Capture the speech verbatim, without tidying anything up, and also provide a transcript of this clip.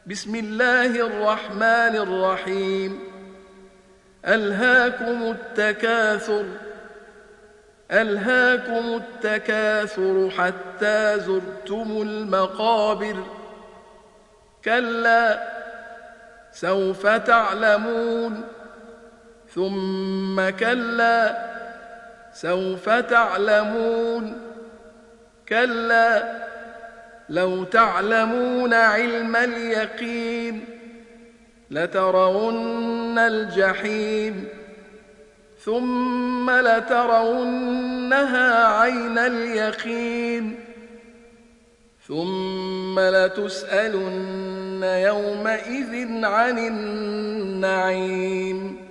بسم الله الرحمن الرحيم ألهاكم التكاثر ألهاكم التكاثر حتى زرتم المقابر كلا سوف تعلمون ثم كلا سوف تعلمون كلا لو تعلمون علم اليقين لترون الجحيم ثم لترونها عين اليقين ثم لتسألن يومئذ عن النعيم